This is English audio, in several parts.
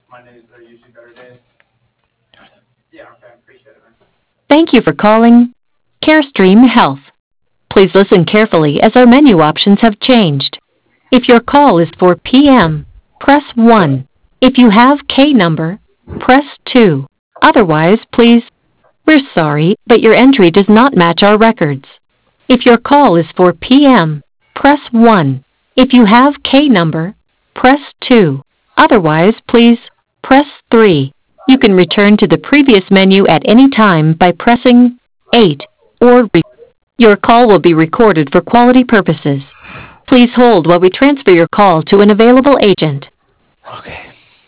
Thank you for calling CareStream Health. Please listen carefully as our menu options have changed. If your call is for PM, press 1. If you have K number, press 2. Otherwise, please, we're sorry, but your entry does not match our records. If your call is for PM, press 1. If you have K number, press 2. Otherwise, please, press 3. You can return to the previous menu at any time by pressing 8 or your call will be recorded for quality purposes. Please hold while we transfer your call to an available agent. Okay.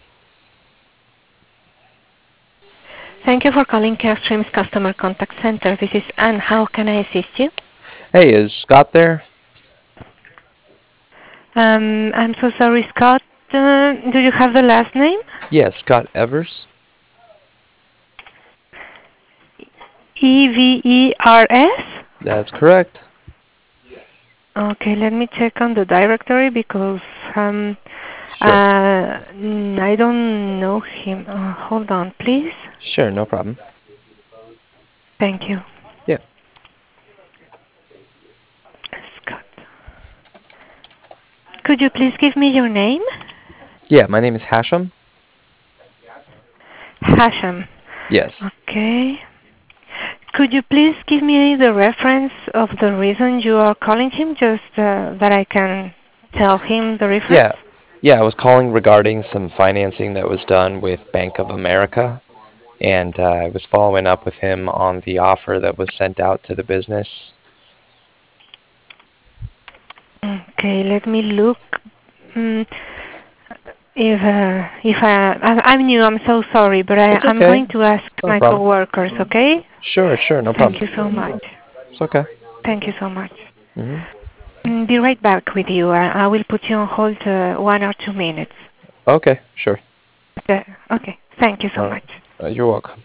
Thank you for calling CareStream's Customer Contact Center. This is Anne. How can I assist you? Hey, is Scott there? I'm so sorry, Scott. Do you have the last name? Yeah, Scott Evers. Evers? That's correct. Okay, let me check on the directory because Sure. I don't know him. Hold on, please. Sure, no problem. Thank you. Yeah. Scott. Could you please give me your name? Yeah, my name is Hashem. Hashem. Yes. Okay. Could you please give me the reference of the reason you are calling him, just that I can tell him the reference? Yeah, I was calling regarding some financing that was done with Bank of America, and I was following up with him on the offer that was sent out to the business. Okay, let me look. Mm, I'm new, I'm so sorry, but It's I'm okay. going to ask No my problem. coworkers, okay? Sure, no problem. Thank you so much. It's okay. Thank you so much. Hmm. Be right back with you. I will put you on hold 1 or 2 minutes. Okay, sure. Okay, thank you so much. You're welcome.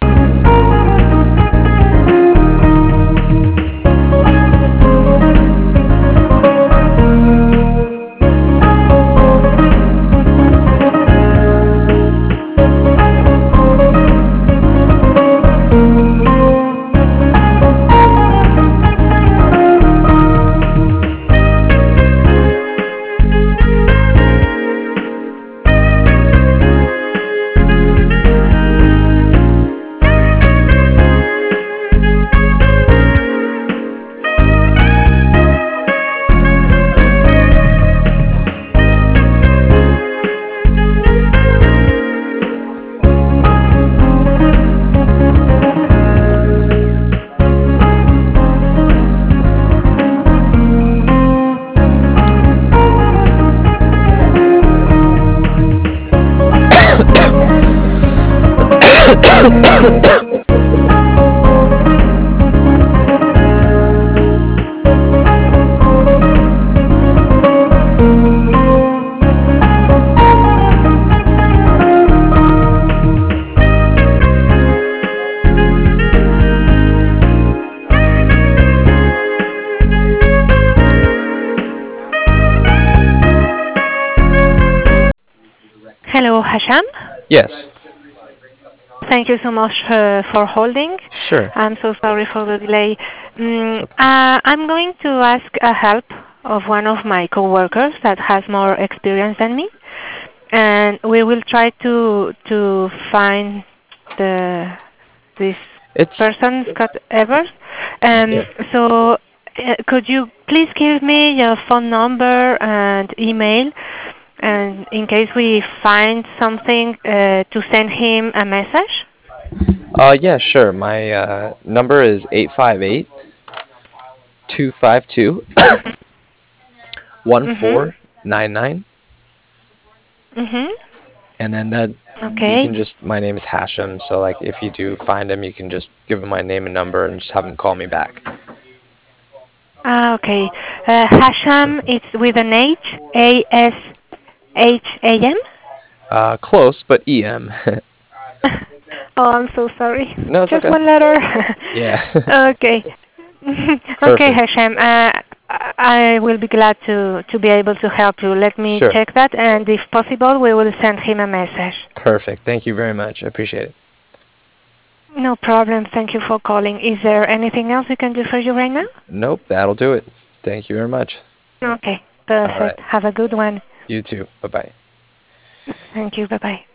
Hello, Hashem. Yes. Thank you so much for holding. Sure. I'm so sorry for the delay. I'm going to ask a help of one of my coworkers that has more experience than me, and we will try to find this person, Scott Evers. So, could you please give me your phone number and email? And in case we find something, to send him a message? Yeah, sure. My number is 858-252-1499. Mm-hmm. And then you Okay. can just, my name is Hashem, so like if you do find him, you can just give him my name and number and just have him call me back. Okay. Hashem, it's with an H, A-S-H-A-M? Close, but EM. Oh, I'm so sorry. No, it's Just okay. one letter. Yeah. Okay. Okay, Hashem. I will be glad to be able to help you. Let me Sure. check that, and if possible, we will send him a message. Perfect. Thank you very much. I appreciate it. No problem. Thank you for calling. Is there anything else we can do for you right now? Nope, that'll do it. Thank you very much. Okay, All right. perfect. Have a good one. You too. Bye-bye. Thank you. Bye-bye.